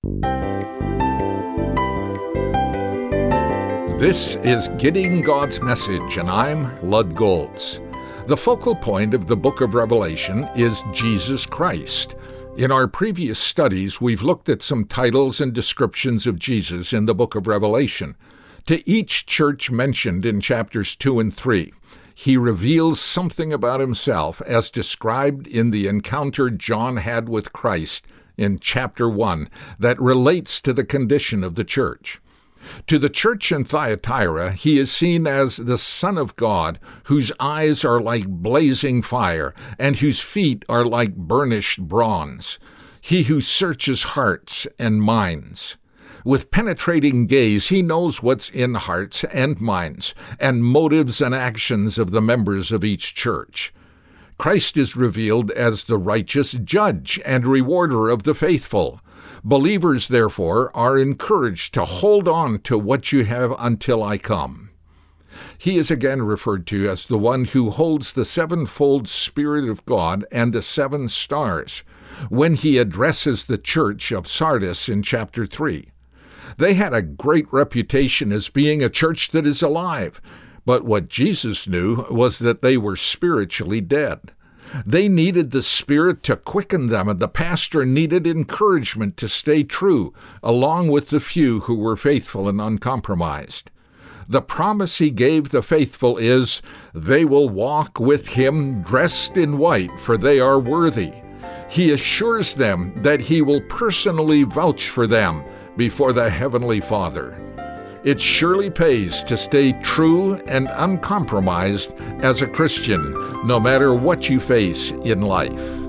This is Getting God's Message, and I'm Lud Goltz. The focal point of the book of Revelation is Jesus Christ. In our previous studies, we've looked at some titles and descriptions of Jesus in the book of Revelation. To each church mentioned in chapters 2 and 3, he reveals something about himself as described in the encounter John had with Christ in chapter 1 that relates to the condition of the church. To the church in Thyatira, he is seen as the Son of God, whose eyes are like blazing fire, and whose feet are like burnished bronze. He who searches hearts and minds. With penetrating gaze, he knows what's in hearts and minds, and motives and actions of the members of each church. Christ is revealed as the righteous judge and rewarder of the faithful. Believers, therefore, are encouraged to hold on to what you have until I come. He is again referred to as the one who holds the sevenfold Spirit of God and the 7 stars, when he addresses the church of Sardis in chapter 3. They had a great reputation as being a church that is alive, but what Jesus knew was that they were spiritually dead. They needed the Spirit to quicken them, and the pastor needed encouragement to stay true, along with the few who were faithful and uncompromised. The promise he gave the faithful is, they will walk with him dressed in white, for they are worthy. He assures them that he will personally vouch for them before the Heavenly Father. It surely pays to stay true and uncompromised as a Christian, no matter what you face in life.